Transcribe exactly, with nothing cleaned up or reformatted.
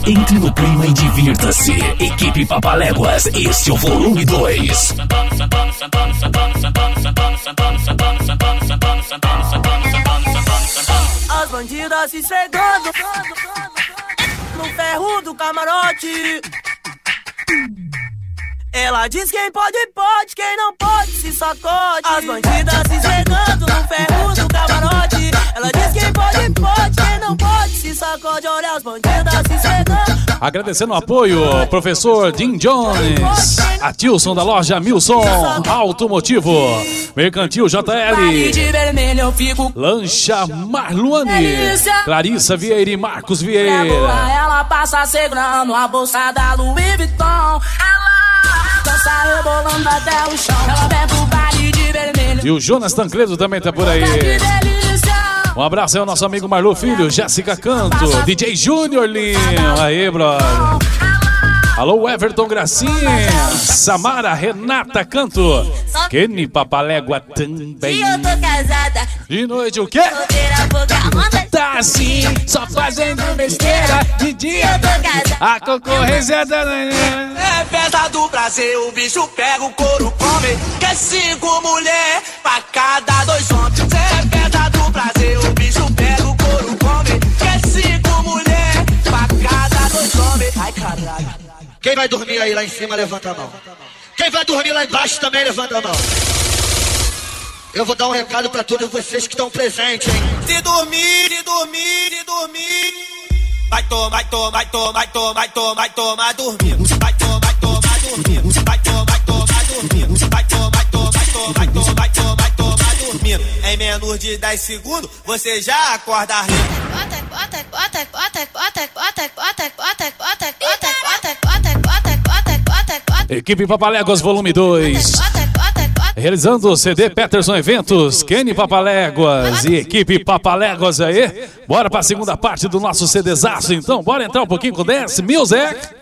Entre no clima e divirta-se. Equipe Papaléguas, este é o volume dois. As bandidas se esfregando no ferro do camarote. Ela diz quem pode, pode, quem não pode, se sacode. As bandidas se esfregando no ferro do camarote. Ela diz quem pode, pode, quem não pode, se sacode. Olha as bandidas se esfregando. Agradecendo o apoio, professor Jim Jones, a Tilson da loja Milson, Automotivo, Mercantil J L, Lancha Marluane, Clarissa Vieira e Marcos Vieira. Ela passa segurando a bolsa da Louis Vuitton. Ela dança rebolando até o chão. Ela bebe o baile de vermelho. E o Jonas Tancredo também tá por aí. Um abraço aí ao nosso amigo Marlu Filho, Jéssica Canto, D J Júnior Linho. Aí, brother. Alô, Everton Gracinha, Samara, Renata Canto, Kenny Papalégua também. E eu tô casada. De noite o quê? Tá assim, só fazendo besteira. De dia eu tô casada. A concorrência da... É festa do prazer, o bicho pega o couro, come. Quer cinco mulher pra cada dois homens. É festa do prazer, o bicho pega o couro, come. Quer cinco mulher pra cada dois homens. Ai, caralho. Quem vai dormir aí lá em cima, levanta a mão. Quem vai dormir lá embaixo também, levanta a mão. Eu vou dar um recado pra todos vocês que estão presentes, hein? Se dormir, se dormir, se dormir, vai tomar, vai tomar, vai tomar, vai tomar, vai tomar, vai tomar dormindo. Vai tomar, vai tomar dormindo. Vai tomar, vai tomar dormindo. Vai tomar, vai tomar, vai tomar, vai tomar, vai tomar, vai tomar dormindo. Em menos de dez segundos, você já acorda rindo. Bota, bota, bota, bota, bota, bota, bota, bota, bota, bota, bota, bota, bota, bota, bota, bota. Equipe Papaléguas Volume dois. Realizando o C D Peterson Eventos, Kenny Papaléguas e equipe Papaléguas aí. Bora pra segunda parte do nosso CDzaço, então. Bora entrar um pouquinho com Dance Music.